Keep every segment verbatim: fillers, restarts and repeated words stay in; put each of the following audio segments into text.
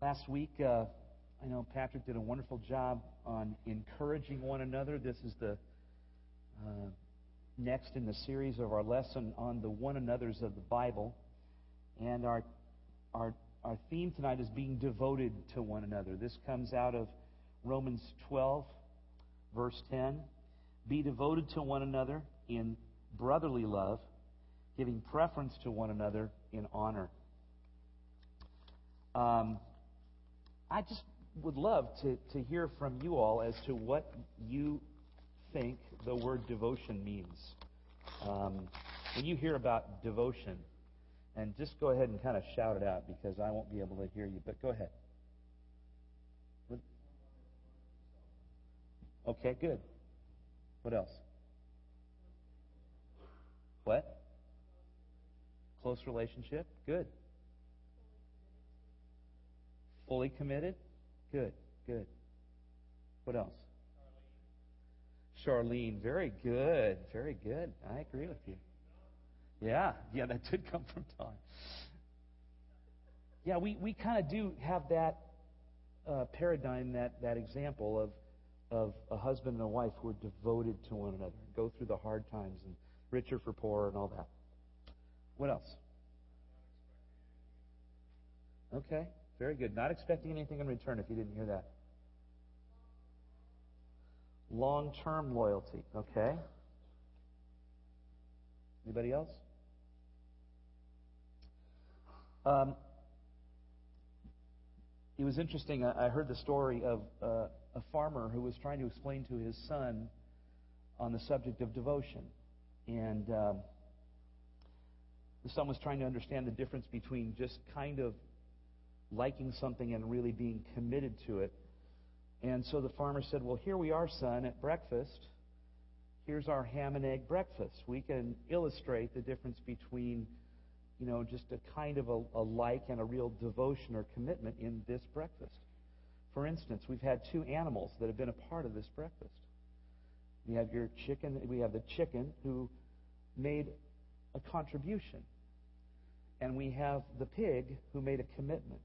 Last week, uh, I know Patrick did a wonderful job on encouraging one another. This is the uh, next in the series of our lesson on the one another's of the Bible. And our, our, our theme tonight is being devoted to one another. This comes out of Romans twelve, verse ten. Be devoted to one another in brotherly love, giving preference to one another in honor. Um, I just would love to, to hear from you all as to what you think the word devotion means. Um, when you hear about devotion, and just go ahead and kind of shout it out because I won't be able to hear you, but go ahead. Okay, good. What else? What? Close relationship? Good. Fully committed? Good, good. What else? Charlene. Charlene, very good, very good. I agree with you. Yeah, yeah, that did come from Don. Yeah, we, we kind of do have that uh, paradigm, that, that example of of a husband and a wife who are devoted to one another, go through the hard times, and richer for poorer and all that. What else? Okay, very good. Not expecting anything in return, if you didn't hear that. Long-term loyalty. Okay. Anybody else? Um, it was interesting. I heard the story of uh, a farmer who was trying to explain to his son on the subject of devotion. And um, the son was trying to understand the difference between just kind of liking something and really being committed to it. And so the farmer said, well, here we are, son, at breakfast. Here's our ham and egg breakfast. We can illustrate the difference between, you know, just a kind of a, a like and a real devotion or commitment in this breakfast. For instance, we've had two animals that have been a part of this breakfast. We have your chicken, we have the chicken who made a contribution. And we have the pig who made a commitment.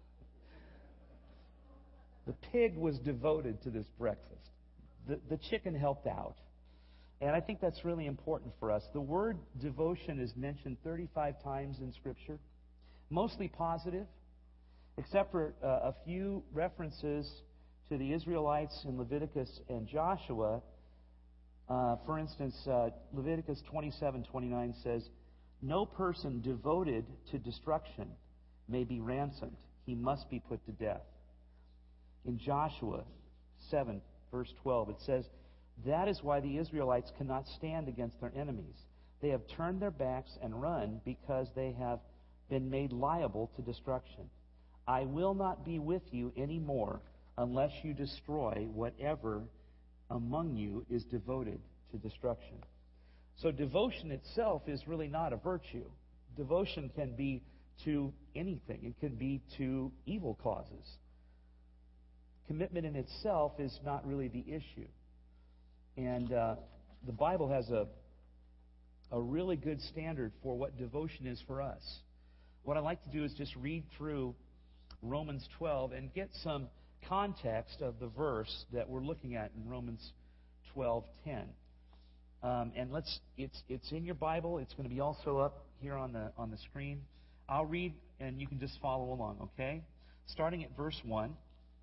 The pig was devoted to this breakfast. The, the chicken helped out. And I think that's really important for us. The word devotion is mentioned thirty-five times in Scripture, mostly positive, except for uh, a few references to the Israelites in Leviticus and Joshua. Uh, for instance, uh, Leviticus twenty-seven twenty-nine says, no person devoted to destruction may be ransomed. He must be put to death. In Joshua seven, verse twelve, it says, that is why the Israelites cannot stand against their enemies. They have turned their backs and run because they have been made liable to destruction. I will not be with you anymore unless you destroy whatever among you is devoted to destruction. So devotion itself is really not a virtue. Devotion can be to anything. It can be to evil causes. Commitment in itself is not really the issue. And uh, the Bible has a, a really good standard for what devotion is for us. What I like to do is just read through Romans twelve and get some context of the verse that we're looking at in Romans twelve ten. Um, and let's it's it's in your Bible. It's going to be also up here on the on the screen. I'll read and you can just follow along, okay? Starting at verse one.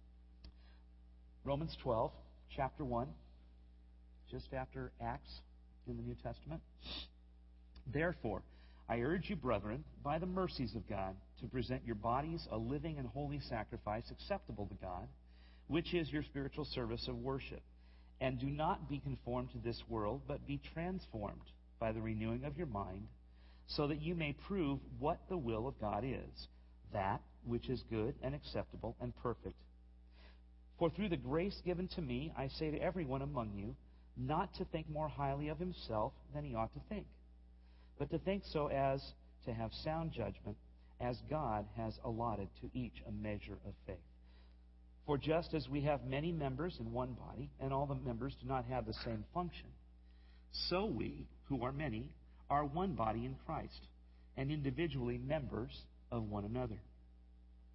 Romans twelve, chapter one, just after Acts in the New Testament. Therefore, I urge you, brethren, by the mercies of God, to present your bodies a living and holy sacrifice acceptable to God, which is your spiritual service of worship. And do not be conformed to this world, but be transformed by the renewing of your mind, so that you may prove what the will of God is, that which is good and acceptable and perfect. For through the grace given to me, I say to everyone among you, not to think more highly of himself than he ought to think, but to think so as to have sound judgment, as God has allotted to each a measure of faith. For just as we have many members in one body, and all the members do not have the same function, so we, who are many, are one body in Christ, and individually members of one another.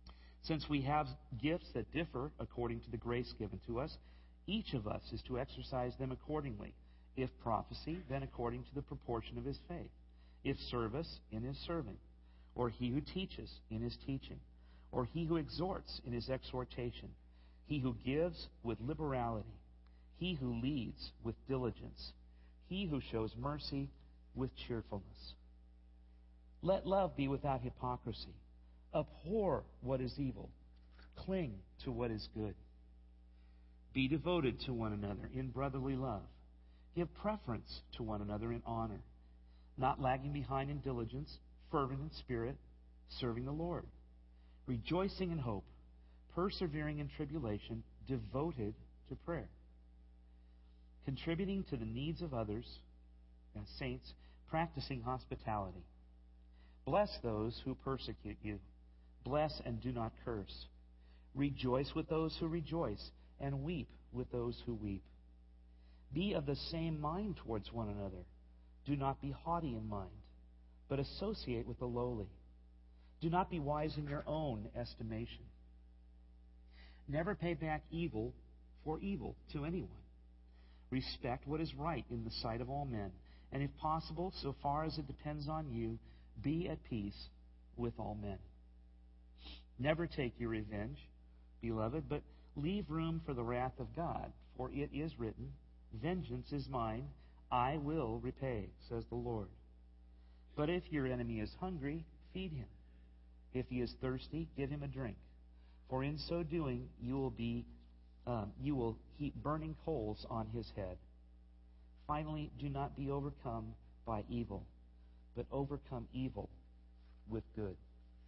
Since we have gifts that differ according to the grace given to us, each of us is to exercise them accordingly. If prophecy, then according to the proportion of his faith. If service, in his serving. Or he who teaches, in his teaching. Or he who exhorts, in his exhortation. He who gives, with liberality. He who leads, with diligence. He who shows mercy, with cheerfulness. Let love be without hypocrisy. Abhor what is evil. Cling to what is good. Be devoted to one another in brotherly love. Give preference to one another in honor. Not lagging behind in diligence, fervent in spirit, serving the Lord. Rejoicing in hope, persevering in tribulation, devoted to prayer. Contributing to the needs of others, as saints, practicing hospitality. Bless those who persecute you. Bless and do not curse. Rejoice with those who rejoice, and weep with those who weep. Be of the same mind towards one another. Do not be haughty in mind, but associate with the lowly. Do not be wise in your own estimation. Never pay back evil for evil to anyone. Respect what is right in the sight of all men, and if possible, so far as it depends on you, be at peace with all men. Never take your revenge, beloved, but leave room for the wrath of God, for it is written, Vengeance is mine, I will repay, says the Lord. But if your enemy is hungry, feed him. If he is thirsty, give him a drink. For in so doing, you will be um, you will heap burning coals on his head. Finally, do not be overcome by evil, but overcome evil with good.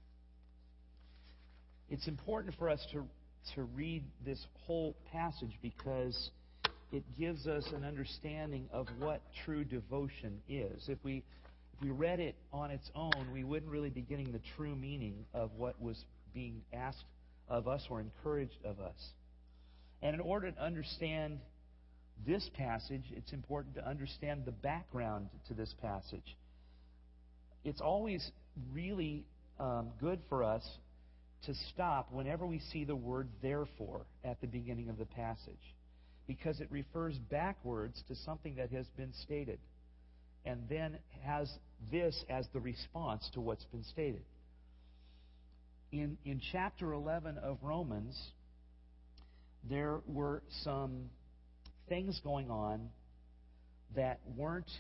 It's important for us to to read this whole passage because it gives us an understanding of what true devotion is. If we if we read it on its own, we wouldn't really be getting the true meaning of what was being asked of us or encouraged of us. And in order to understand this passage, it's important to understand the background to this passage. It's always really um, good for us to stop whenever we see the word therefore at the beginning of the passage, because it refers backwards to something that has been stated and then has this as the response to what's been stated. In, in chapter eleven of Romans, there were some things going on that weren't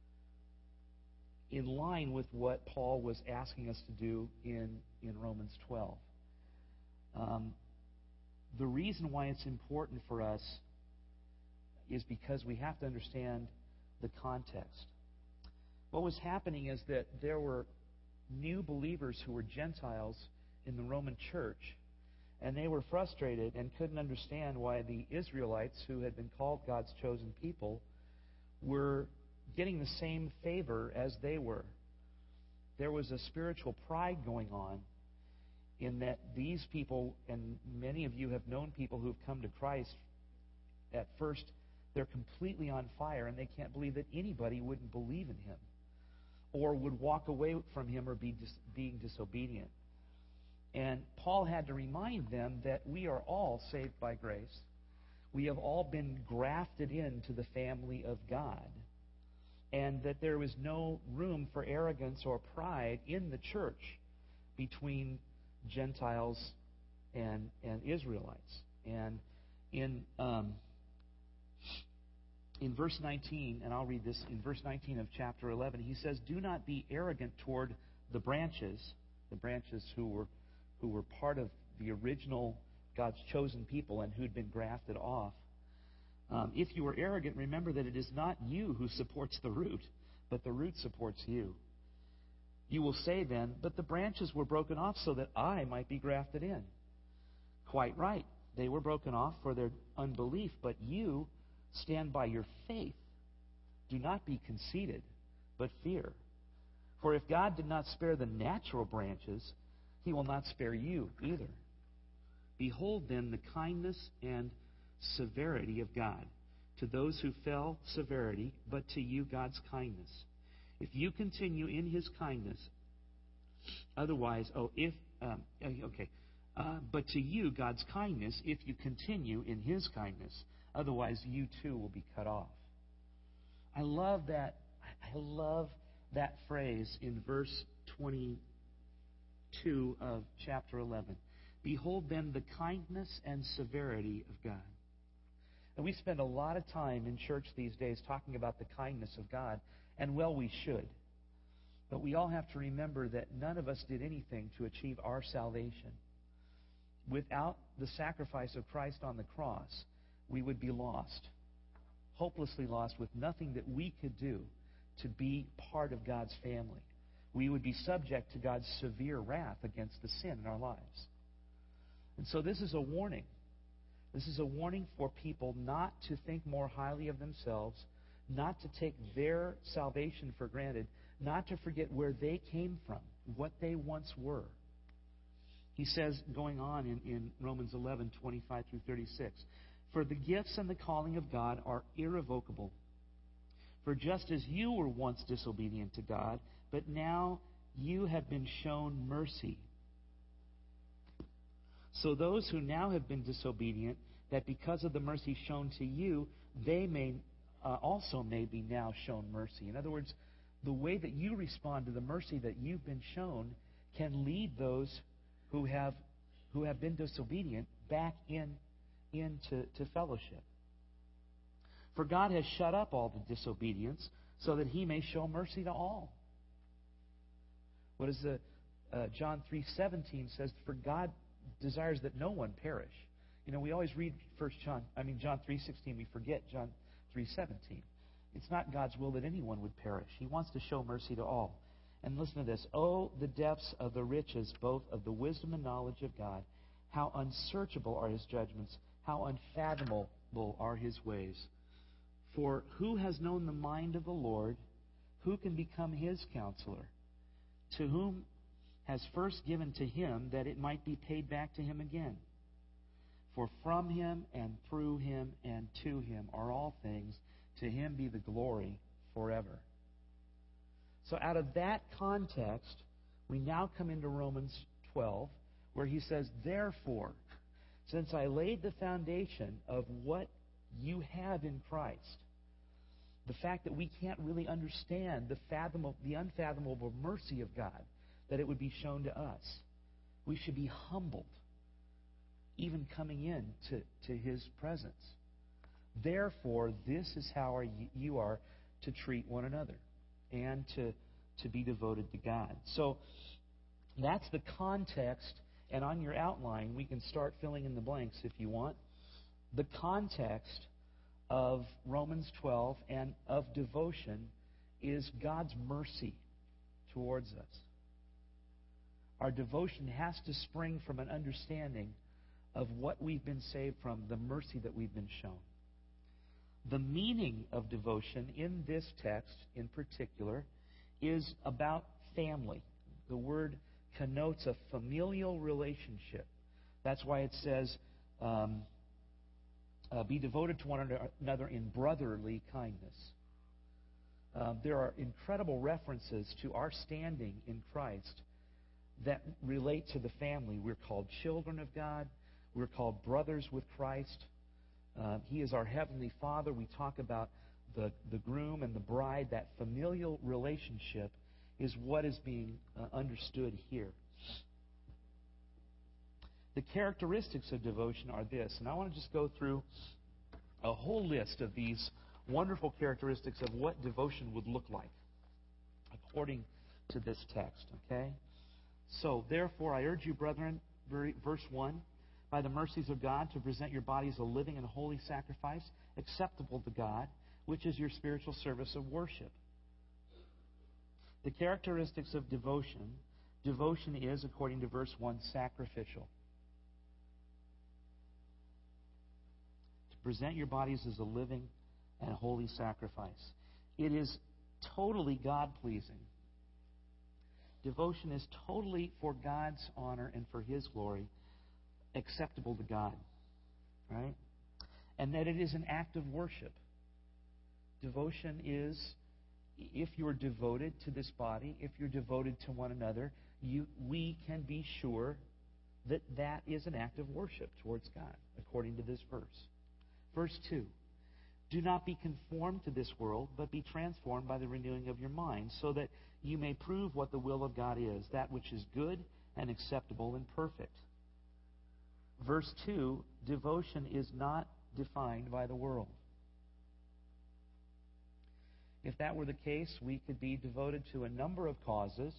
in line with what Paul was asking us to do in, in Romans twelve. Um, the reason why it's important for us is because we have to understand the context. What was happening is that there were new believers who were Gentiles in the Roman church, and they were frustrated and couldn't understand why the Israelites, who had been called God's chosen people, were getting the same favor as they were. There was a spiritual pride going on in that these people, and many of you have known people who have come to Christ, at first they're completely on fire and they can't believe that anybody wouldn't believe in Him or would walk away from Him or be dis- being disobedient. And Paul had to remind them that we are all saved by grace. We have all been grafted into the family of God. And that there was no room for arrogance or pride in the church between Gentiles and, and Israelites. And in um, in verse nineteen, and I'll read this, in verse nineteen of chapter eleven, he says, "Do not be arrogant toward the branches," the branches who were who were part of the original God's chosen people and who'd been grafted off. Um, if you are arrogant, remember that it is not you who supports the root, but the root supports you. You will say then, "But the branches were broken off so that I might be grafted in." Quite right. They were broken off for their unbelief, but you stand by your faith. Do not be conceited, but fear. For if God did not spare the natural branches, He will not spare you either. Behold then the kindness and severity of God. To those who fell, severity, but to you God's kindness. If you continue in His kindness, otherwise, oh, if, um, okay, Uh, but to you, God's kindness, if you continue in His kindness. Otherwise, you too will be cut off. I love that. I love that phrase in verse twenty-two of chapter eleven. Behold then the kindness and severity of God. And we spend a lot of time in church these days talking about the kindness of God, and well, we should. But we all have to remember that none of us did anything to achieve our salvation. Without the sacrifice of Christ on the cross, we would be lost, hopelessly lost, with nothing that we could do to be part of God's family. We would be subject to God's severe wrath against the sin in our lives. And so this is a warning. This is a warning for people not to think more highly of themselves, not to take their salvation for granted, not to forget where they came from, what they once were. He says, going on in, in Romans eleven, twenty-five through thirty-six, for the gifts and the calling of God are irrevocable. For just as you were once disobedient to God, but now you have been shown mercy. So those who now have been disobedient, that because of the mercy shown to you, they may uh, also may be now shown mercy. In other words, the way that you respond to the mercy that you've been shown can lead those who have who have been disobedient back in into to fellowship. For God has shut up all the disobedience so that He may show mercy to all. What is the uh, John three seventeen says? For God desires that no one perish. You know, we always read First John, I mean John three sixteen. We forget John three seventeen. It's not God's will that anyone would perish. He wants to show mercy to all. And listen to this. Oh, the depths of the riches, both of the wisdom and knowledge of God. How unsearchable are His judgments. How unfathomable are His ways. For who has known the mind of the Lord? Who can become His counselor? To whom has first given to Him that it might be paid back to Him again? For from Him and through Him and to Him are all things. To Him be the glory forever. So out of that context, we now come into Romans twelve, where he says, therefore, since I laid the foundation of what you have in Christ, the fact that we can't really understand the fathomable, the unfathomable mercy of God, that it would be shown to us, we should be humbled, even coming in to, to His presence. Therefore, this is how are you, you are to treat one another and to, to be devoted to God. So that's the context, and on your outline, we can start filling in the blanks if you want. The context of Romans twelve and of devotion is God's mercy towards us. Our devotion has to spring from an understanding of what we've been saved from, the mercy that we've been shown. The meaning of devotion in this text in particular is about family. The word connotes a familial relationship. That's why it says, um, uh, be devoted to one another in brotherly kindness. Um, there are incredible references to our standing in Christ that relate to the family. We're called children of God. We're called brothers with Christ. Uh, he is our Heavenly Father. We talk about the, the groom and the bride. That familial relationship is what is being uh, understood here. The characteristics of devotion are this, and I want to just go through a whole list of these wonderful characteristics of what devotion would look like according to this text. Okay? So, therefore, I urge you, brethren, verse one, by the mercies of God, to present your bodies a living and holy sacrifice, acceptable to God, which is your spiritual service of worship. The characteristics of devotion. Devotion is, according to verse one, sacrificial. To present your bodies as a living and holy sacrifice. It is totally God-pleasing. Devotion is totally for God's honor and for His glory, acceptable to God. Right? And that it is an act of worship. Devotion is, if you're devoted to this body, if you're devoted to one another, you, we can be sure that that is an act of worship towards God, according to this verse. Verse two, do not be conformed to this world, but be transformed by the renewing of your mind, so that you may prove what the will of God is, that which is good and acceptable and perfect. Verse two, devotion is not defined by the world. If that were the case, we could be devoted to a number of causes,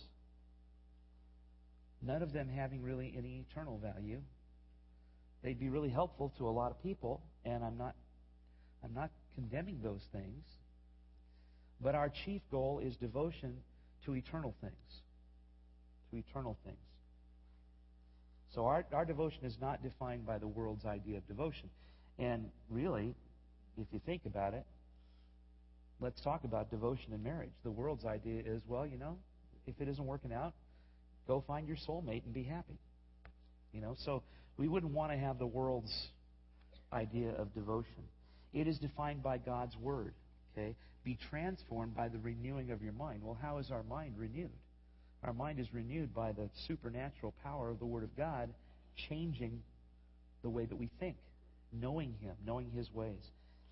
none of them having really any eternal value. They'd be really helpful to a lot of people, and I'm not I'm not condemning those things. But our chief goal is devotion to eternal things. To eternal things. So our, our devotion is not defined by the world's idea of devotion. And really, if you think about it, let's talk about devotion in marriage. The world's idea is, well, you know, if it isn't working out, go find your soulmate and be happy. You know, so we wouldn't want to have the world's idea of devotion. It is defined by God's Word. Okay? Be transformed by the renewing of your mind. Well, how is our mind renewed? Our mind is renewed by the supernatural power of the Word of God changing the way that we think, knowing Him, knowing His ways.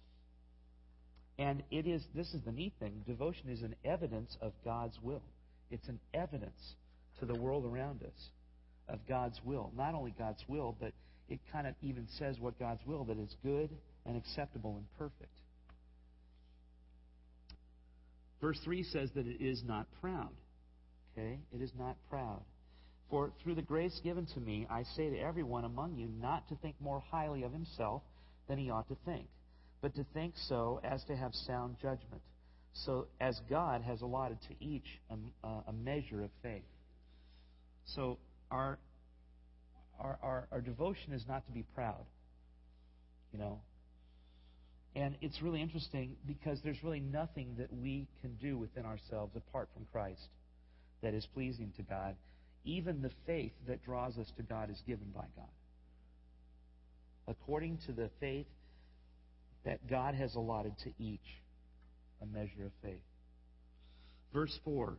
And it is, this is the neat thing, devotion is an evidence of God's will. It's an evidence to the world around us of God's will. Not only God's will, but it kind of even says what God's will, that is good and acceptable and perfect. Verse three says that it is not proud. Okay? It is not proud. For through the grace given to me, I say to everyone among you not to think more highly of himself than he ought to think, but to think so as to have sound judgment, so as God has allotted to each a, a measure of faith. So our, our our our devotion is not to be proud, you know. And it's really interesting because there's really nothing that we can do within ourselves apart from Christ that is pleasing to God. Even the faith that draws us to God is given by God, according to the faith that God has allotted to each a measure of faith. Verse four.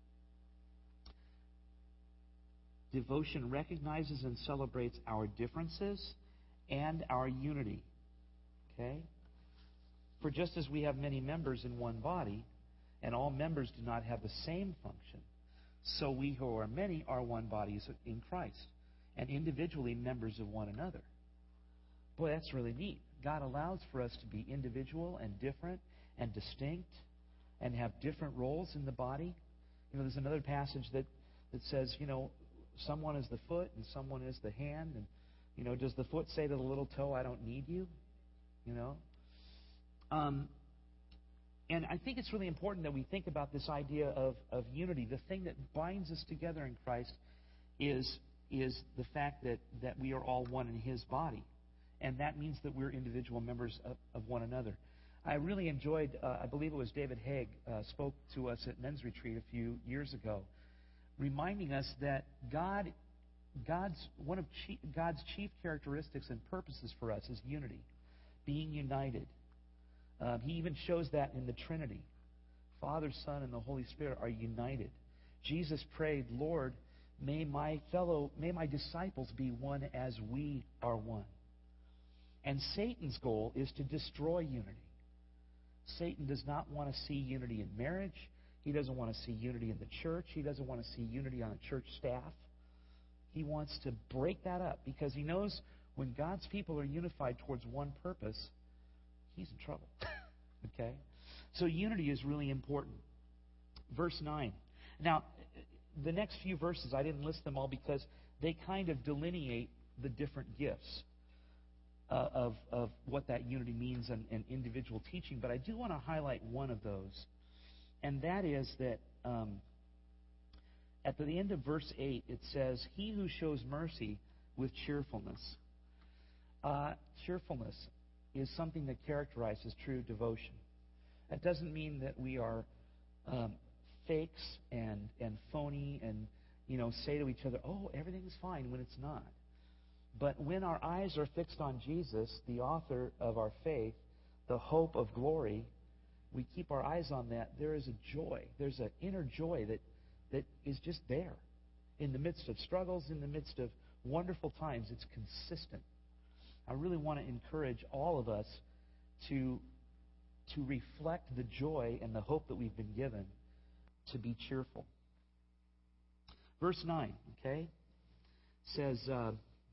Devotion recognizes and celebrates our differences and our unity. Okay? For just as we have many members in one body, and all members do not have the same function, so we who are many are one body in Christ, and individually members of one another. Boy, that's really neat. God allows for us to be individual and different and distinct and have different roles in the body. You know, there's another passage that, that says, you know, someone is the foot and someone is the hand. And, you know, does the foot say to the little toe, I don't need you? You know? Um, and I think it's really important that we think about this idea of, of unity. The thing that binds us together in Christ is, is the fact that, that we are all one in His body. And that means that we're individual members of, of one another. I really enjoyed, uh, I believe it was David Haig uh, spoke to us at Men's Retreat a few years ago, reminding us that God, God's one of chief, God's chief characteristics and purposes for us is unity, being united. Um, he even shows that in the Trinity. Father, Son, and the Holy Spirit are united. Jesus prayed, Lord, may my fellow, may my disciples be one as we are one. And Satan's goal is to destroy unity. Satan does not want to see unity in marriage. He doesn't want to see unity in the church. He doesn't want to see unity on a church staff. He wants to break that up because he knows when God's people are unified towards one purpose, he's in trouble. Okay? So unity is really important. Verse nine. Now, the next few verses, I didn't list them all because they kind of delineate the different gifts uh, of, of what that unity means in, in individual teaching. But I do want to highlight one of those. And that is that um, at the end of verse eight, it says, He who shows mercy with cheerfulness. Uh, cheerfulness is something that characterizes true devotion. That doesn't mean that we are um, fakes and, and phony and, you know, say to each other, oh, everything's fine, when it's not. But when our eyes are fixed on Jesus, the author of our faith, the hope of glory, we keep our eyes on that, there is a joy. There's an inner joy that, that is just there. In the midst of struggles, in the midst of wonderful times. It's consistent. I really want to encourage all of us to, to reflect the joy and the hope that we've been given, to be cheerful. Verse nine, okay, says, uh,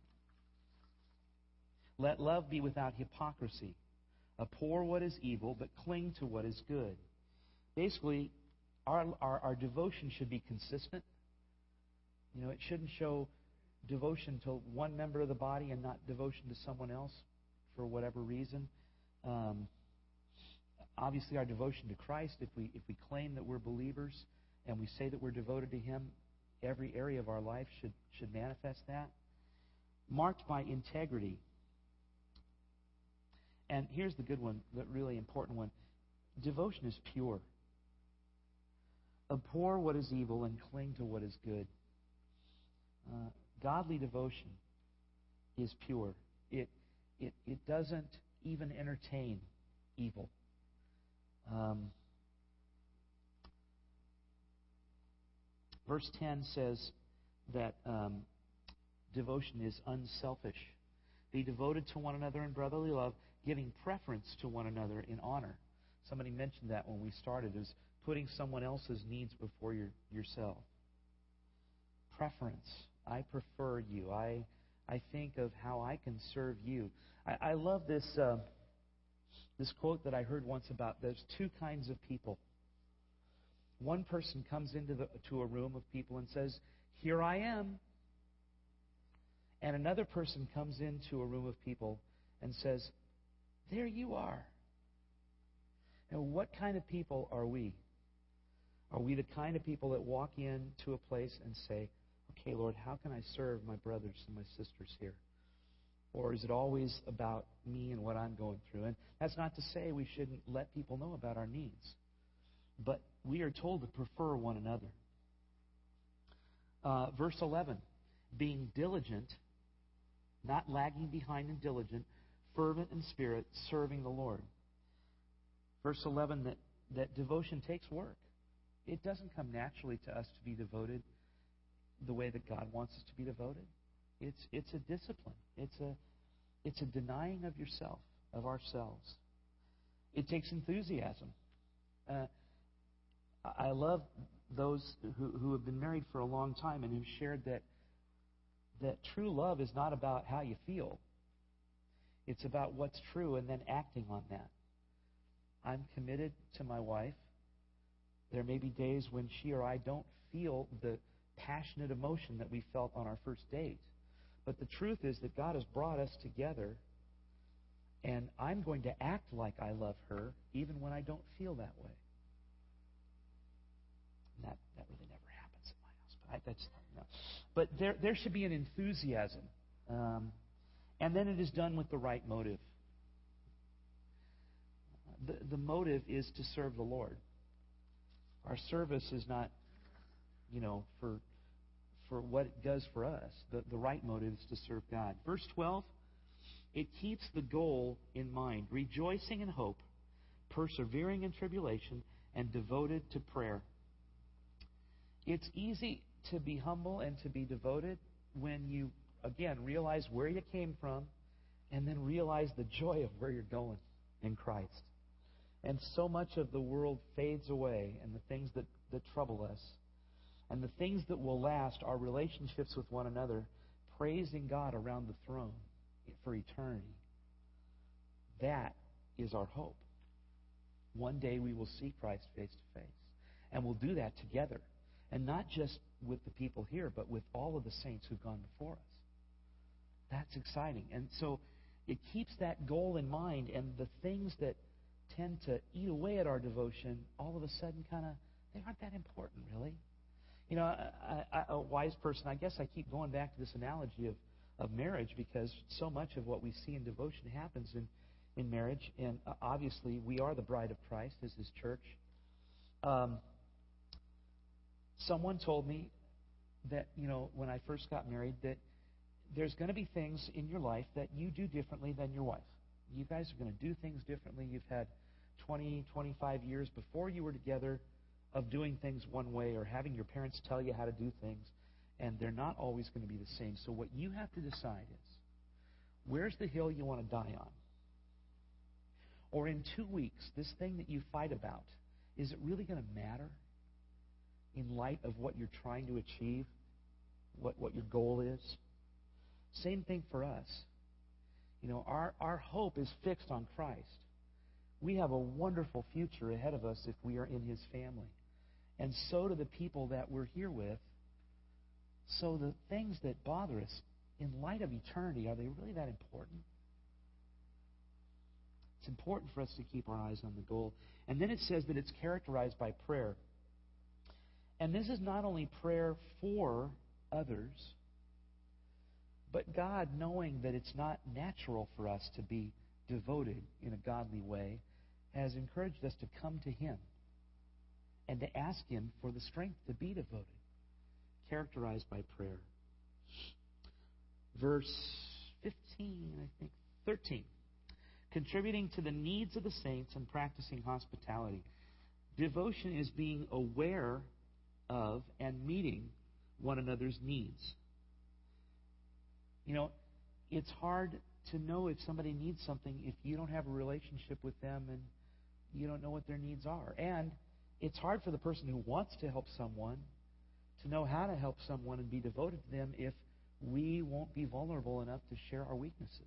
let love be without hypocrisy. Abhor what is evil, but cling to what is good. Basically, our, our, our devotion should be consistent. You know, it shouldn't show devotion to one member of the body and not devotion to someone else for whatever reason. Um, obviously, our devotion to Christ, if we if we claim that we're believers and we say that we're devoted to Him, every area of our life should should manifest that. Marked by integrity. And here's the good one, the really important one. Devotion is pure. Abhor what is evil and cling to what is good. Uh, godly devotion is pure. It, it, it doesn't even entertain evil. Um, verse ten says that um, devotion is unselfish. Be devoted to one another in brotherly love, giving preference to one another in honor. Somebody mentioned that when we started, is putting someone else's needs before your, yourself. Preference. I prefer you. I I think of how I can serve you. I, I love this uh, this quote that I heard once about there's two kinds of people. One person comes into the, to a room of people and says, "Here I am." And another person comes into a room of people and says, "There you are." Now, what kind of people are we? Are we the kind of people that walk into a place and say, "Okay, Lord, how can I serve my brothers and my sisters here?" Or is it always about me and what I'm going through? And that's not to say we shouldn't let people know about our needs. But we are told to prefer one another. Uh, verse eleven, being diligent, not lagging behind and diligent, fervent in spirit, serving the Lord. Verse eleven, that, that devotion takes work. It doesn't come naturally to us to be devoted the way that God wants us to be devoted. It's it's a discipline. It's a it's a denying of yourself, of ourselves. It takes enthusiasm. Uh, I love those who, who have been married for a long time and who've shared that that true love is not about how you feel. It's about what's true and then acting on that. I'm committed to my wife. There may be days when she or I don't feel the passionate emotion that we felt on our first date. But the truth is that God has brought us together, and I'm going to act like I love her even when I don't feel that way. And that, that really never happens at my house. But I, that's no. But there there should be an enthusiasm. Um, and then it is done with the right motive. The, the motive is to serve the Lord. Our service is not, you know, for for what it does for us. The, the right motive is to serve God. Verse twelve, it keeps the goal in mind, rejoicing in hope, persevering in tribulation, and devoted to prayer. It's easy to be humble and to be devoted when you, again, realize where you came from and then realize the joy of where you're going in Christ. And so much of the world fades away, and the things that, that trouble us, and the things that will last are relationships with one another, praising God around the throne for eternity. That is our hope. One day we will see Christ face to face. And we'll do that together. And not just with the people here, but with all of the saints who've gone before us. That's exciting. And so it keeps that goal in mind, and the things that tend to eat away at our devotion, all of a sudden kind of, they aren't that important, really. You know, I, I, a wise person, I guess I keep going back to this analogy of, of marriage, because so much of what we see in devotion happens in, in marriage. And uh, obviously, we are the bride of Christ as His church. Um, someone told me that, you know, when I first got married, that there's going to be things in your life that you do differently than your wife. You guys are going to do things differently. You've had twenty, twenty-five years before you were together of doing things one way, or having your parents tell you how to do things. and they're not always going to be the same. So what you have to decide is, where's the hill you want to die on? Or in two weeks, this thing that you fight about, is it really going to matter in light of what you're trying to achieve, what, what your goal is? Same thing for us. You know, our, our hope is fixed on Christ. We have a wonderful future ahead of us if we are in His family. And so do the people that we're here with. So the things that bother us, in light of eternity, are they really that important? It's important for us to keep our eyes on the goal. And then it says that it's characterized by prayer. And this is not only prayer for others, but God, knowing that it's not natural for us to be devoted in a godly way, has encouraged us to come to Him and to ask Him for the strength to be devoted, characterized by prayer. Verse fifteen, I think, thirteen. Contributing to the needs of the saints and practicing hospitality. Devotion is being aware of and meeting one another's needs. You know, it's hard to know if somebody needs something if you don't have a relationship with them and you don't know what their needs are. And it's hard for the person who wants to help someone to know how to help someone and be devoted to them if we won't be vulnerable enough to share our weaknesses.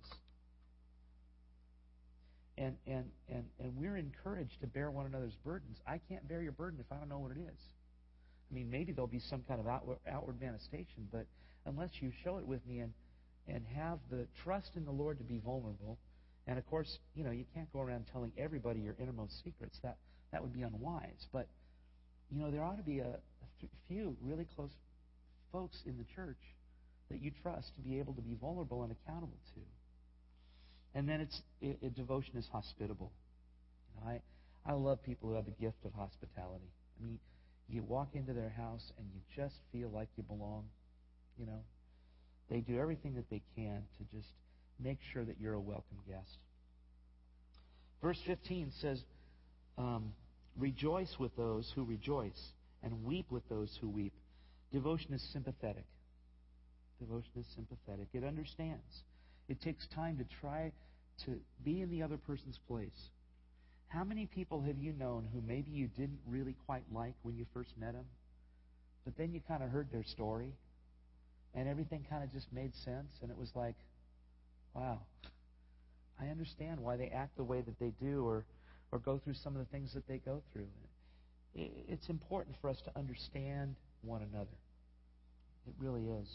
And, and, and, and we're encouraged to bear one another's burdens. I can't bear your burden if I don't know what it is. I mean, maybe there'll be some kind of outward, outward manifestation, but unless you show it with me and, and have the trust in the Lord to be vulnerable, and of course, you know, you can't go around telling everybody your innermost secrets. That, that would be unwise. But, you know, there ought to be a, a few really close folks in the church that you trust to be able to be vulnerable and accountable to. And then it's it, it, devotion is hospitable. You know, I I love people who have the gift of hospitality. I mean, you walk into their house and you just feel like you belong. You know, they do everything that they can to just make sure that you're a welcome guest. Verse fifteen says, um, "Rejoice with those who rejoice, and weep with those who weep." Devotion is sympathetic. Devotion is sympathetic. It understands. It takes time to try to be in the other person's place. How many people have you known who maybe you didn't really quite like when you first met them, but then you kind of heard their story, and everything kind of just made sense, and it was like, wow, I understand why they act the way that they do or, or go through some of the things that they go through. It's important for us to understand one another. It really is.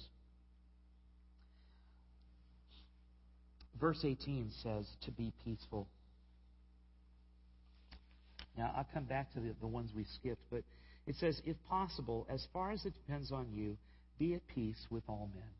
Verse eighteen says to be peaceful. Now, I'll come back to the, the ones we skipped, but it says, if possible, as far as it depends on you, be at peace with all men.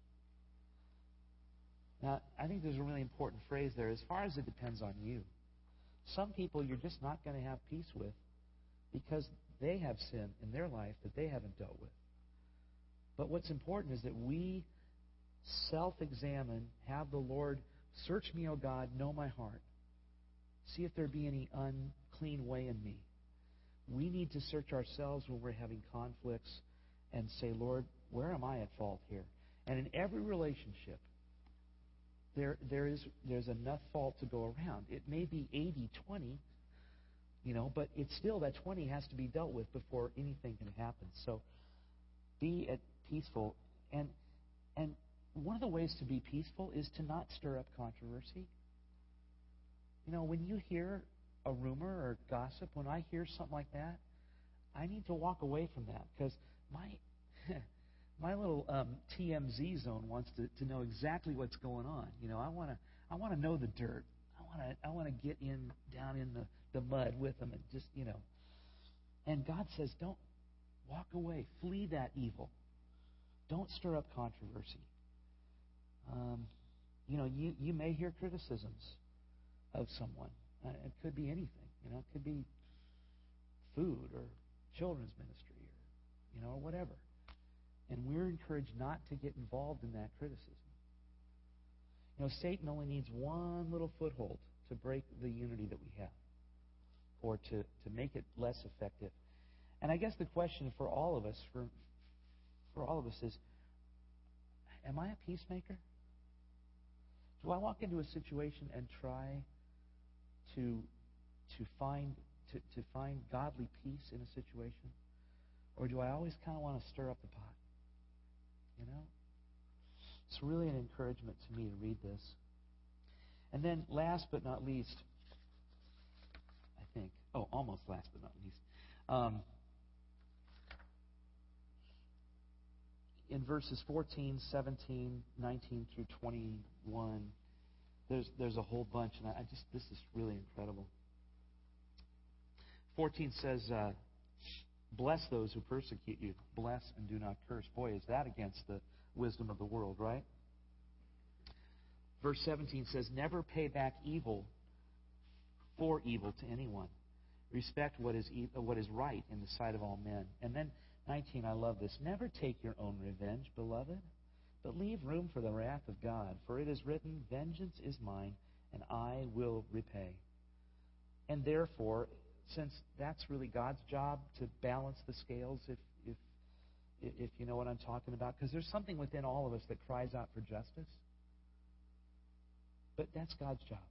Now, I think there's a really important phrase there, as far as it depends on you. Some people you're just not going to have peace with because they have sin in their life that they haven't dealt with. But what's important is that we self-examine, have the Lord search me, O God, know my heart. See if there be any unclean way in me. We need to search ourselves when we're having conflicts and say, Lord, where am I at fault here? And in every relationship, there there is there's enough fault to go around. It may be eighty twenty, you know, but it's still that twenty has to be dealt with before anything can happen. So be at peaceful. And and one of the ways to be peaceful is to not stir up controversy. You know, when you hear a rumor or gossip, when I hear something like that, I need to walk away from that because my my little um, T M Z zone wants to, to know exactly what's going on. You know, I want to I want to know the dirt. I want to I want to get in down in the, the mud with them and just, you know. And God says, don't walk away, flee that evil. Don't stir up controversy. Um, you know, you, you may hear criticisms of someone. Uh, it could be anything. You know, it could be food or children's ministry or, you know, or whatever. And we're encouraged not to get involved in that criticism. You know, Satan only needs one little foothold to break the unity that we have or to, to make it less effective. And I guess the question for all of us, for for all of us is, Am I a peacemaker? Do I walk into a situation and try to to find to, to find godly peace in a situation? Or do I always kind of want to stir up the pot? You know? It's really an encouragement to me to read this. And then last but not least, I think, oh, almost last but not least, um, in verses fourteen, seventeen, nineteen through twenty-one, there's there's a whole bunch, and I, I just this is really incredible. fourteen says, uh, "Bless those who persecute you. Bless and do not curse." Boy, is that against the wisdom of the world, right? Verse seventeen says, "Never pay back evil for evil to anyone. Respect what is e- what is right in the sight of all men." And then nineteen, I love this. "Never take your own revenge, beloved, but leave room for the wrath of God. For it is written, 'Vengeance is mine, and I will repay.'" And therefore, since that's really God's job to balance the scales, if if if you know what I'm talking about, because there's something within all of us that cries out for justice. But that's God's job.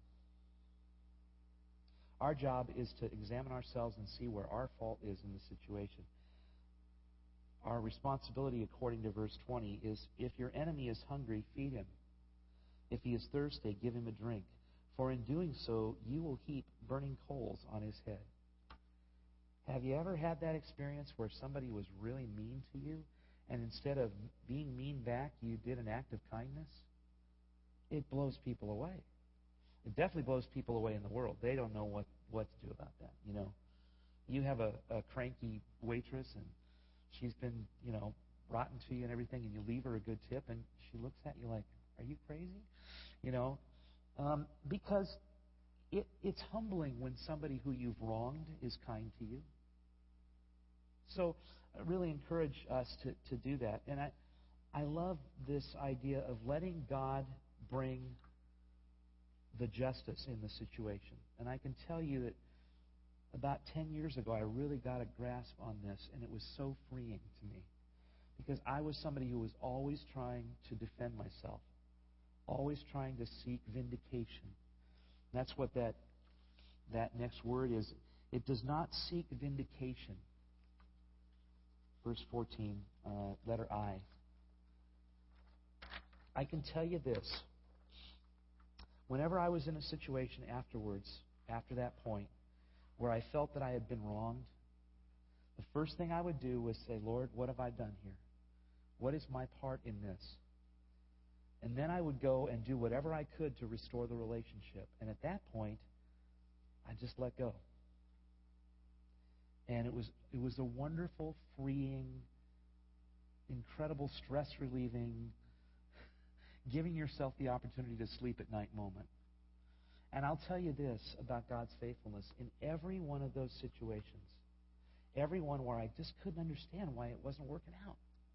Our job is to examine ourselves and see where our fault is in the situation. Our responsibility, according to verse twenty, is if your enemy is hungry, feed him. If he is thirsty, give him a drink. For in doing so, you will heap burning coals on his head. Have you ever had that experience where somebody was really mean to you, and instead of being mean back, you did an act of kindness? It blows people away. It definitely blows people away in the world. They don't know what, what to do about that. You know, you have a, a cranky waitress, and she's been, you know, rotten to you and everything, and you leave her a good tip, and she looks at you like, "Are you crazy?" You know, um, because it, it's humbling when somebody who you've wronged is kind to you. So I really encourage us to, to do that. And I, I love this idea of letting God bring the justice in the situation. And I can tell you that about ten years ago, I really got a grasp on this, and it was so freeing to me. Because I was somebody who was always trying to defend myself, always trying to seek vindication. That's what that, that next word is. It does not seek vindication. Verse fourteen, uh, letter I. I can tell you this. Whenever I was in a situation afterwards, after that point, where I felt that I had been wronged, the first thing I would do was say, "Lord, what have I done here? What is my part in this?" And then I would go and do whatever I could to restore the relationship. And at that point, I just let go. And it was it was a wonderful, freeing, incredible, stress-relieving, giving yourself the opportunity to sleep at night moment. And I'll tell you this about God's faithfulness. In every one of those situations, every one where I just couldn't understand why it wasn't working out,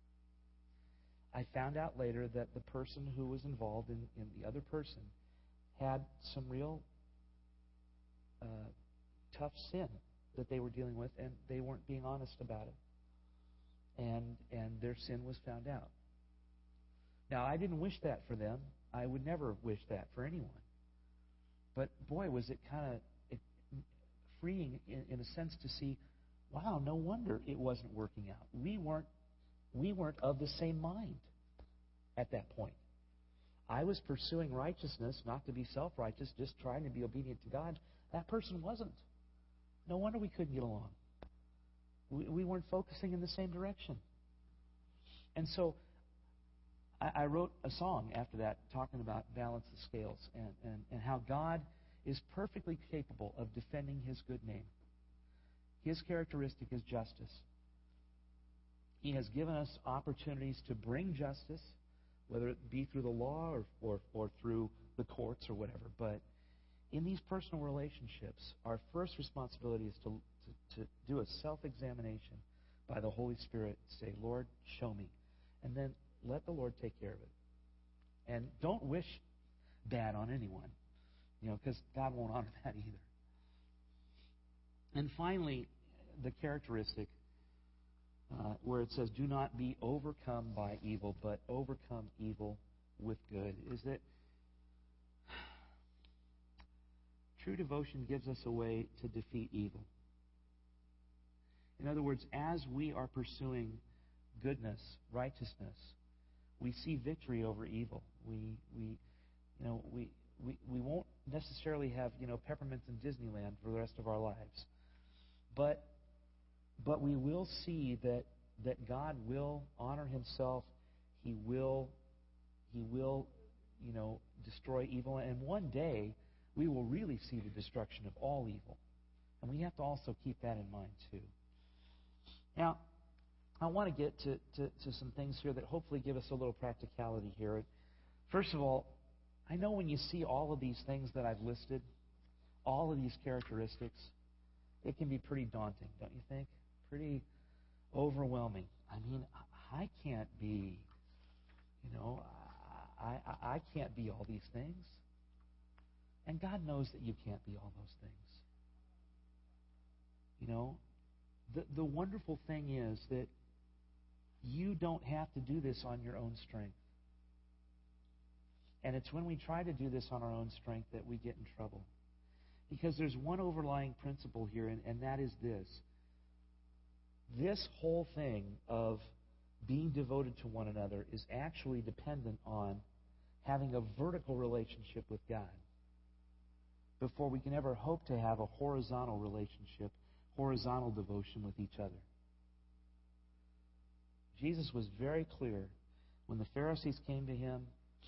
I found out later that the person who was involved in, in the other person had some real uh, tough sin that they were dealing with, and they weren't being honest about it. And and their sin was found out. Now, I didn't wish that for them. I would never wish that for anyone. But boy, was it kind of freeing in, in a sense to see, wow, no wonder it wasn't working out. We weren't we weren't of the same mind at that point. I was pursuing righteousness, not to be self-righteous, just trying to be obedient to God. That person wasn't. No wonder we couldn't get along. We, we weren't focusing in the same direction. And so I, I wrote a song after that talking about balance the scales and, and, and how God is perfectly capable of defending His good name. His characteristic is justice. He has given us opportunities to bring justice, whether it be through the law or, or, or through the courts or whatever. But in these personal relationships, our first responsibility is to, to, to do a self-examination by the Holy Spirit. Say, "Lord, show me." And then let the Lord take care of it. And don't wish bad on anyone, you know, because God won't honor that either. And finally, the characteristic uh, where it says, do not be overcome by evil, but overcome evil with good, is that true devotion gives us a way to defeat evil. In other words, as we are pursuing goodness, righteousness, we see victory over evil. We, we, you know, we, we, we won't necessarily have, you know, peppermints in Disneyland for the rest of our lives, but, but we will see that that God will honor Himself. He will, He will, you know, destroy evil, and one day we will really see the destruction of all evil, and we have to also keep that in mind too. Now, I want to get to, to, to some things here that hopefully give us a little practicality here. First of all, I know when you see all of these things that I've listed, all of these characteristics, it can be pretty daunting, don't you think? Pretty overwhelming. I mean, I can't be, you know, I, I, I can't be all these things. And God knows that you can't be all those things. You know, the, the wonderful thing is that you don't have to do this on your own strength. And it's when we try to do this on our own strength that we get in trouble. Because there's one overlying principle here, and, and that is this. This whole thing of being devoted to one another is actually dependent on having a vertical relationship with God before we can ever hope to have a horizontal relationship, horizontal devotion with each other. Jesus was very clear when the Pharisees came to Him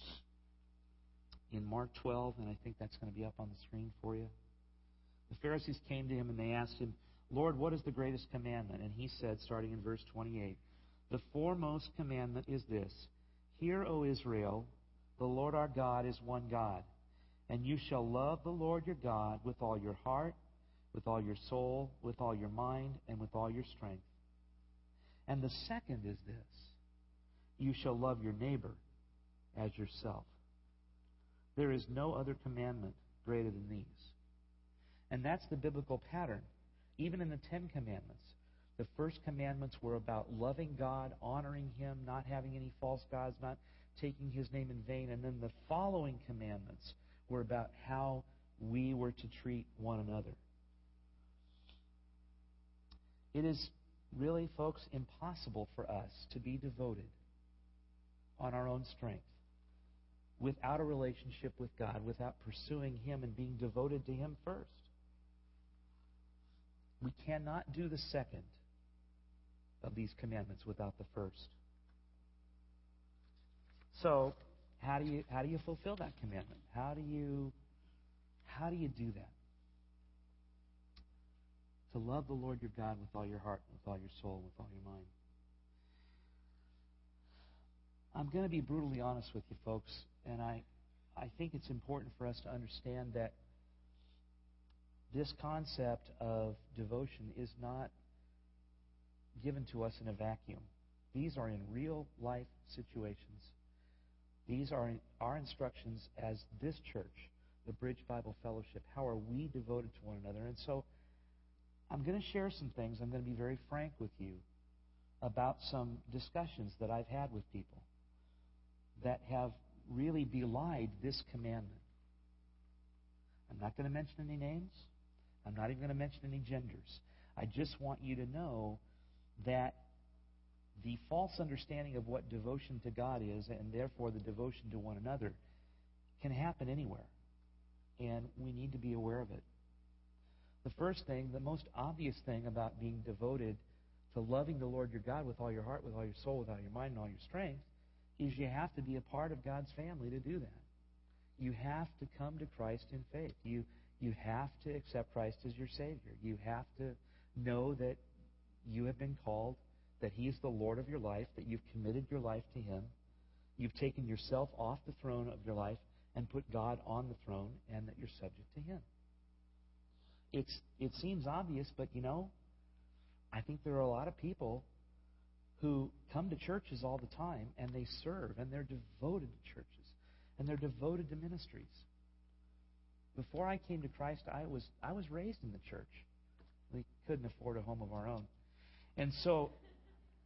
in Mark twelve, and I think that's going to be up on the screen for you. The Pharisees came to Him and they asked Him, Lord, what is the greatest commandment? And He said, starting in verse twenty-eight, the foremost commandment is this, Hear, O Israel, the Lord our God is one God, and you shall love the Lord your God with all your heart, with all your soul, with all your mind, and with all your strength. And the second is this, you shall love your neighbor as yourself. There is no other commandment greater than these. And that's the biblical pattern. Even in the Ten Commandments, the first commandments were about loving God, honoring Him, not having any false gods, not taking His name in vain. And then the following commandments were about how we were to treat one another. It is really, folks, impossible for us to be devoted on our own strength without a relationship with God, without pursuing Him and being devoted to Him first. We cannot do the second of these commandments without the first. So, how do you how do you fulfill that commandment? How do you how do you do that? To love the Lord your God with all your heart, with all your soul, with all your mind. I'm going to be brutally honest with you, folks, and I I think it's important for us to understand that this concept of devotion is not given to us in a vacuum. These are in real life situations. These are our instructions as this church, the Bridge Bible Fellowship. How are we devoted to one another? And so I'm going to share some things. I'm going to be very frank with you about some discussions that I've had with people that have really belied this commandment. I'm not going to mention any names. I'm not even going to mention any genders. I just want you to know that the false understanding of what devotion to God is, and therefore the devotion to one another, can happen anywhere. And we need to be aware of it. The first thing, the most obvious thing about being devoted to loving the Lord your God with all your heart, with all your soul, with all your mind, and all your strength, is you have to be a part of God's family to do that. You have to come to Christ in faith. You You have to accept Christ as your Savior. You have to know that you have been called, that He is the Lord of your life, that you've committed your life to Him. You've taken yourself off the throne of your life and put God on the throne, and that you're subject to Him. It's It seems obvious, but you know, I think there are a lot of people who come to churches all the time, and they serve, and they're devoted to churches, and they're devoted to ministries. Before I came to Christ, I was I was raised in the church. We couldn't afford a home of our own. And so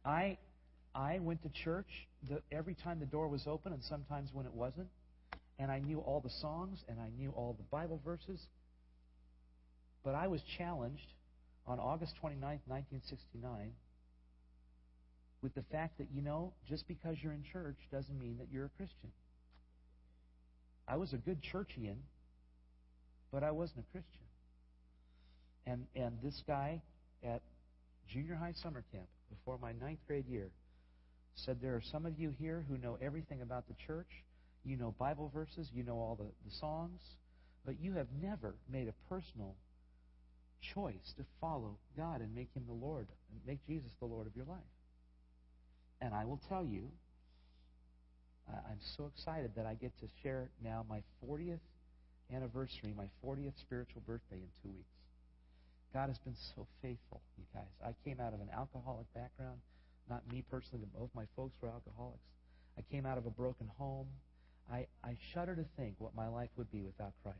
I I went to church the, every time the door was open and sometimes when it wasn't. And I knew all the songs and I knew all the Bible verses. But I was challenged on August twenty-ninth, nineteen sixty-nine, with the fact that, you know, just because you're in church doesn't mean that you're a Christian. I was a good churchian, but I wasn't a Christian. And and this guy at junior high summer camp, before my ninth grade year, said, there are some of you here who know everything about the church. You know Bible verses. You know all the, the songs. But you have never made a personal choice to follow God and make Him the Lord, and make Jesus the Lord of your life. And I will tell you, I'm so excited that I get to share now my fortieth anniversary, my fortieth spiritual birthday in two weeks. God has been so faithful, you guys. I came out of an alcoholic background. Not me personally, but both my folks were alcoholics. I came out of a broken home. I, I shudder to think what my life would be without Christ.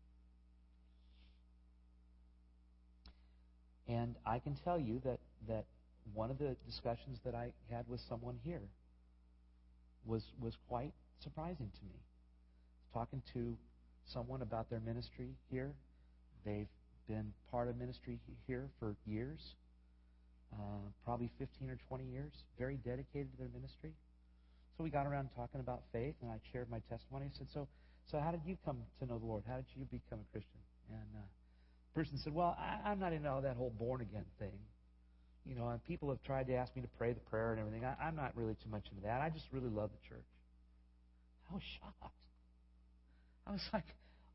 And I can tell you that, that one of the discussions that I had with someone here was was quite surprising to me. Talking to someone about their ministry here. They've been part of ministry here for years, uh, probably fifteen or twenty years, very dedicated to their ministry. So we got around talking about faith, and I shared my testimony. I said, so so how did you come to know the Lord? How did you become a Christian? And uh, the person said, well, I, I'm not into all that whole born-again thing. You know, and people have tried to ask me to pray the prayer and everything. I, I'm not really too much into that. I just really love the church. I was shocked. I was like,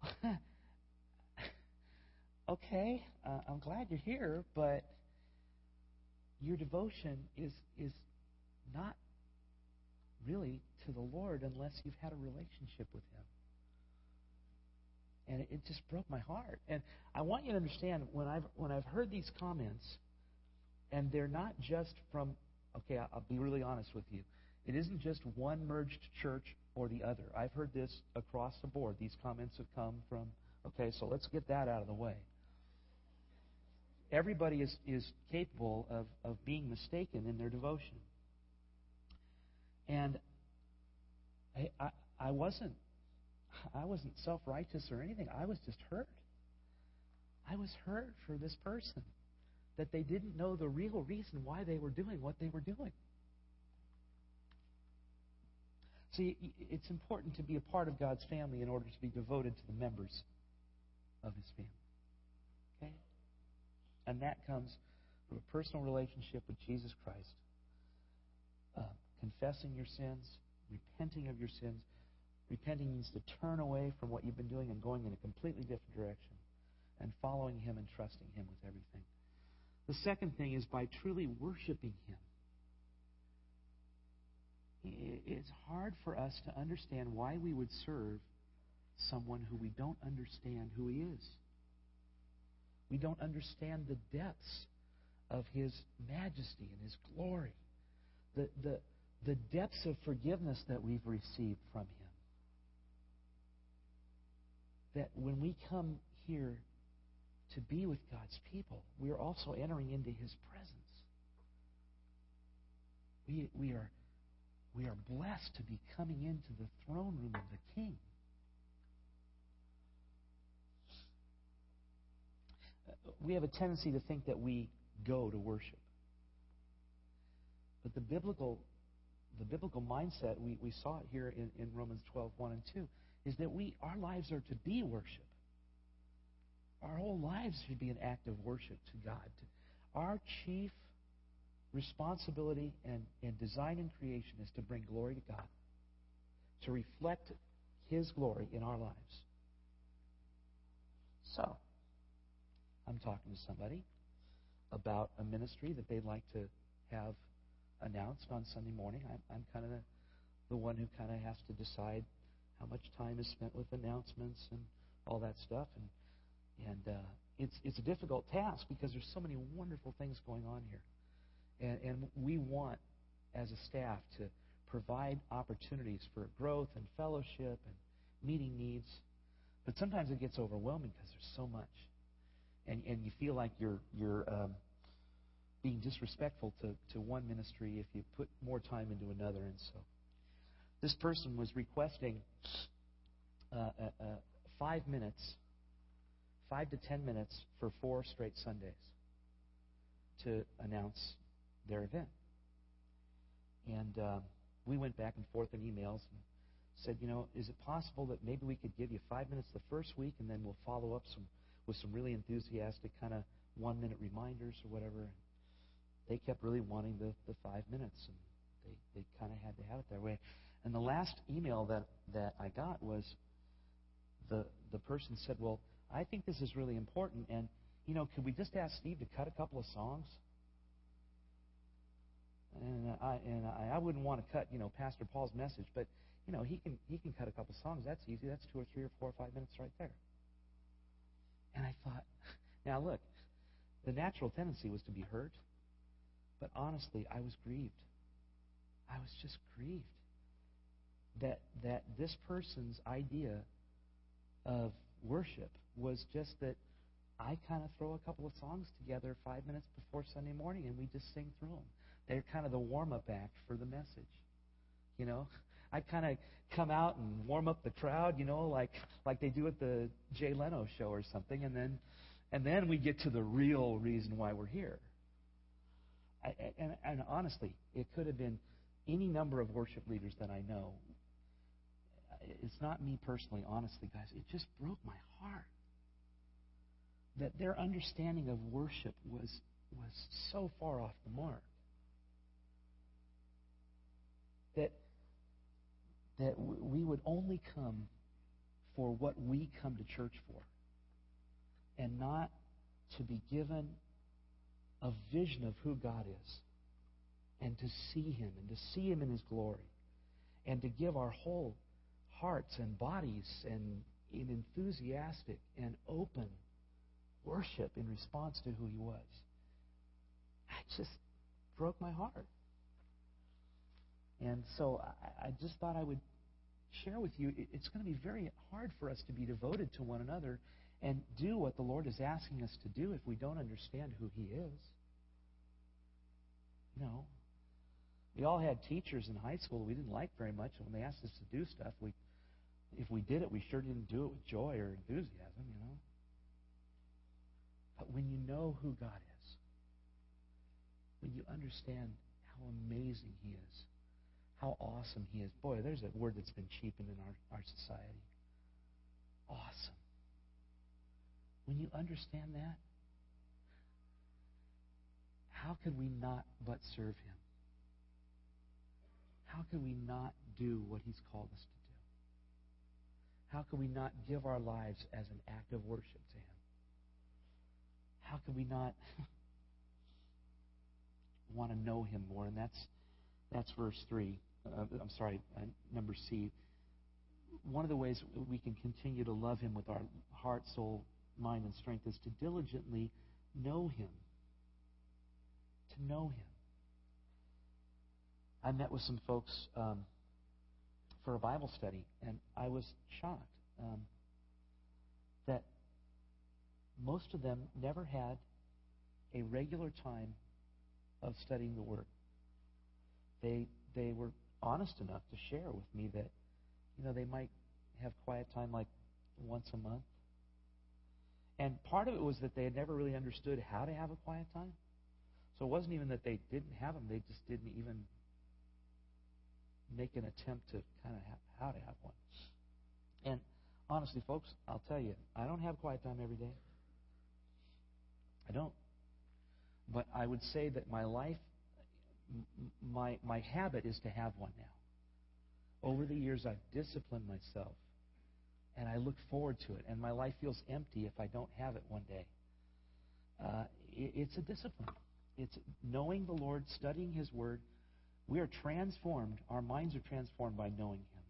okay, uh, I'm glad you're here, but your devotion is is not really to the Lord unless you've had a relationship with Him. And it, it just broke my heart. And I want you to understand, when I've when I've heard these comments, and they're not just from, okay, I'll, I'll be really honest with you. It isn't just one merged church or the other. I've heard this across the board. These comments have come from, okay, so let's get that out of the way. Everybody is, is capable of, of being mistaken in their devotion. And I, I, I wasn't I wasn't self-righteous or anything. I was just hurt. I was hurt for this person that they didn't know the real reason why they were doing what they were doing. See, it's important to be a part of God's family in order to be devoted to the members of His family. Okay? And that comes from a personal relationship with Jesus Christ. Uh, confessing your sins, repenting of your sins. Repenting means to turn away from what you've been doing and going in a completely different direction. And following Him and trusting Him with everything. The second thing is by truly worshiping Him. It's hard for us to understand why we would serve someone who we don't understand who He is. We don't understand the depths of His majesty and His glory. The, the, the depths of forgiveness that we've received from Him. That when we come here to be with God's people, we are also entering into His presence. We, we are we are blessed to be coming into the throne room of the King. We have a tendency to think that we go to worship. But the biblical the biblical mindset, we, we saw it here in, in Romans twelve, one and two, is that we our lives are to be worship. Our whole lives should be an act of worship to God. Our chief responsibility and, and design in creation is to bring glory to God, to reflect His glory in our lives. So, I'm talking to somebody about a ministry that they'd like to have announced on Sunday morning. I'm, I'm kind of the, the one who kind of has to decide how much time is spent with announcements and all that stuff. And and uh, it's it's a difficult task because there's so many wonderful things going on here. And, and we want, as a staff, to provide opportunities for growth and fellowship and meeting needs. But sometimes it gets overwhelming because there's so much. And and you feel like you're you're um, being disrespectful to, to one ministry if you put more time into another. And so this person was requesting uh, uh, uh, five minutes, five to ten minutes for four straight Sundays to announce their event. And uh, we went back and forth in emails and said, you know, is it possible that maybe we could give you five minutes the first week and then we'll follow up some with some really enthusiastic kind of one-minute reminders or whatever. And they kept really wanting the, the five minutes, and they, they kind of had to have it their way. And the last email that, that I got was the the person said, well, I think this is really important, and, you know, could we just ask Steve to cut a couple of songs? And I and I, I wouldn't want to cut, you know, Pastor Paul's message, but, you know, he can he can cut a couple of songs. That's easy. That's two or three or four or five minutes right there. And I thought, now look, the natural tendency was to be hurt, but honestly, I was grieved. I was just grieved that that this person's idea of worship was just that I kind of throw a couple of songs together five minutes before Sunday morning and we just sing through them. They're kind of the warm-up act for the message. You know, I kind of come out and warm up the crowd, you know, like like they do at the Jay Leno show or something, and then and then we get to the real reason why we're here. I, and, and honestly, it could have been any number of worship leaders that I know. It's not me personally, honestly, guys. It just broke my heart that their understanding of worship was was so far off the mark. That that we would only come for what we come to church for, and not to be given a vision of who God is, and to see Him, and to see Him in His glory, and to give our whole hearts and bodies and in enthusiastic and open worship in response to who He was. It just broke my heart. And so I, I just thought I would share with you, it's going to be very hard for us to be devoted to one another and do what the Lord is asking us to do if we don't understand who He is. You know, we all had teachers in high school we didn't like very much, and when they asked us to do stuff, we, if we did it, we sure didn't do it with joy or enthusiasm, you know. But when you know who God is, when you understand how amazing He is, how awesome He is. Boy, there's a word that's been cheapened in our, our society. Awesome. When you understand that, how could we not but serve Him? How could we not do what He's called us to do? How could we not give our lives as an act of worship to Him? How could we not want to know Him more? And that's that's verse three. Uh, I'm sorry, uh, number C. One of the ways we can continue to love Him with our heart, soul, mind, and strength is to diligently know Him. To know Him. I met with some folks um, for a Bible study, and I was shocked um, that most of them never had a regular time of studying the Word. They they were honest enough to share with me that, you know, they might have quiet time like once a month. And part of it was that they had never really understood how to have a quiet time. So it wasn't even that they didn't have them, they just didn't even make an attempt to kind of have how to have one. And honestly, folks, I'll tell you, I don't have quiet time every day. I don't. But I would say that my life, my my habit is to have one now. Over the years, I've disciplined myself, and I look forward to it. And my life feels empty if I don't have it one day. Uh, it, it's a discipline. It's knowing the Lord, studying His Word. We are transformed. Our minds are transformed by knowing Him.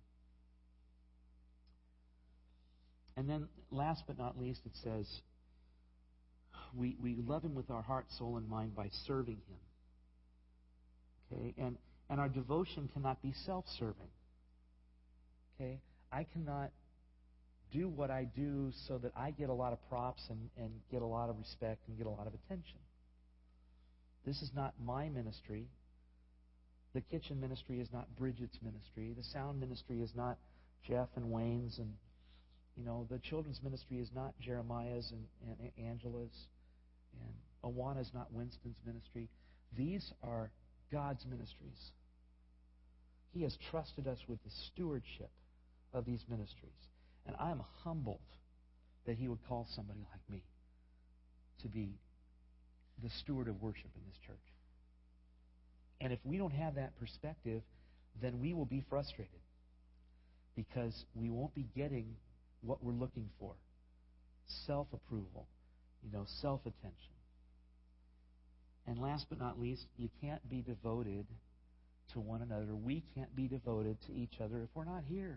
And then, last but not least, it says, we, we love Him with our heart, soul, and mind by serving Him. Okay? And, and our devotion cannot be self-serving. Okay? I cannot do what I do so that I get a lot of props and, and get a lot of respect and get a lot of attention. This is not my ministry. The kitchen ministry is not Bridget's ministry. The sound ministry is not Jeff and Wayne's. And, you know, the children's ministry is not Jeremiah's and, and Angela's. And Awana's not Winston's ministry. These are God's ministries. He has trusted us with the stewardship of these ministries. And I am humbled that He would call somebody like me to be the steward of worship in this church. And if we don't have that perspective, then we will be frustrated because we won't be getting what we're looking for. Self-approval, you know, self-attention. And last but not least, you can't be devoted to one another. We can't be devoted to each other if we're not here.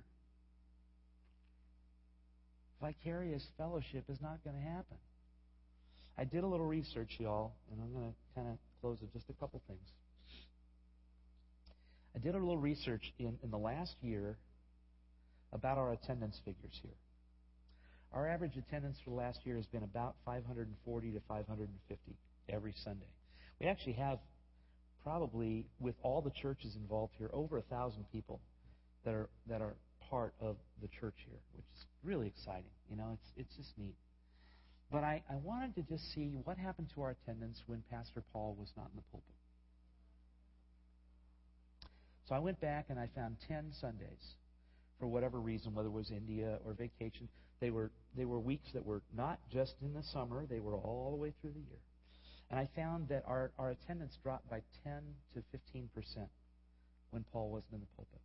Vicarious fellowship is not going to happen. I did a little research, y'all, and I'm going to kind of close with just a couple things. I did a little research in, in the last year about our attendance figures here. Our average attendance for the last year has been about five hundred forty to five hundred fifty every Sunday. We actually have probably, with all the churches involved here, over a thousand people that are that are part of the church here, which is really exciting. You know, it's it's just neat. But I, I wanted to just see what happened to our attendance when Pastor Paul was not in the pulpit. So I went back and I found ten Sundays, for whatever reason, whether it was India or vacation. They were they were weeks that were not just in the summer, they were all the way through the year. And I found that our, our attendance dropped by ten to fifteen percent when Paul wasn't in the pulpit.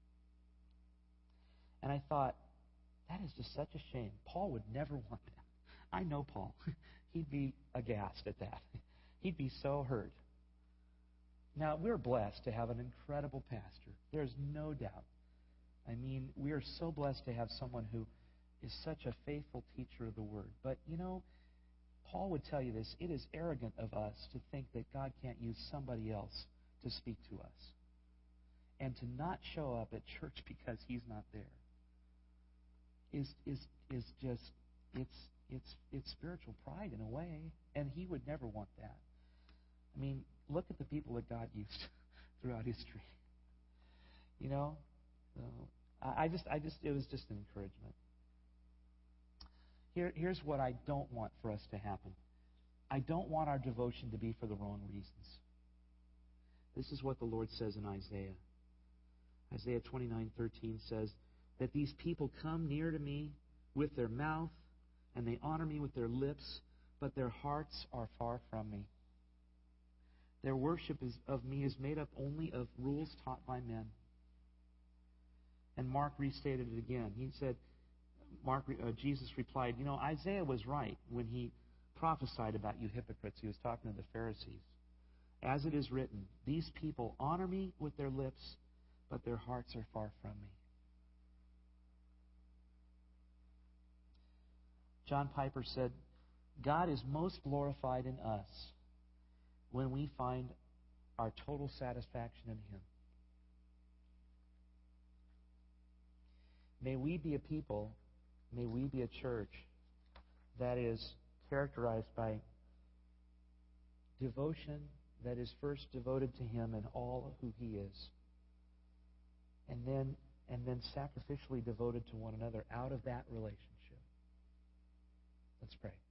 And I thought, that is just such a shame. Paul would never want that. I know Paul. He'd be aghast at that. He'd be so hurt. Now, we're blessed to have an incredible pastor. There's no doubt. I mean, we are so blessed to have someone who is such a faithful teacher of the Word. But, you know, Paul would tell you this. It is arrogant of us to think that God can't use somebody else to speak to us. And to not show up at church because He's not there is is is just, it's it's it's spiritual pride in a way. And He would never want that. I mean, look at the people that God used throughout history. You know? So I just, I just, it was just an encouragement. Here, here's what I don't want for us to happen. I don't want our devotion to be for the wrong reasons. This is what the Lord says in Isaiah. Isaiah twenty-nine thirteen says that these people come near to me with their mouth and they honor me with their lips, but their hearts are far from me. Their worship is, of me is made up only of rules taught by men. And Mark restated it again. He said, Mark, uh, Jesus replied, you know, Isaiah was right when he prophesied about you hypocrites. He was talking to the Pharisees. As it is written, these people honor me with their lips, but their hearts are far from me. John Piper said, God is most glorified in us when we find our total satisfaction in Him. May we be a people, may we be a church that is characterized by devotion that is first devoted to Him and all of who He is. And then, and then sacrificially devoted to one another out of that relationship. Let's pray.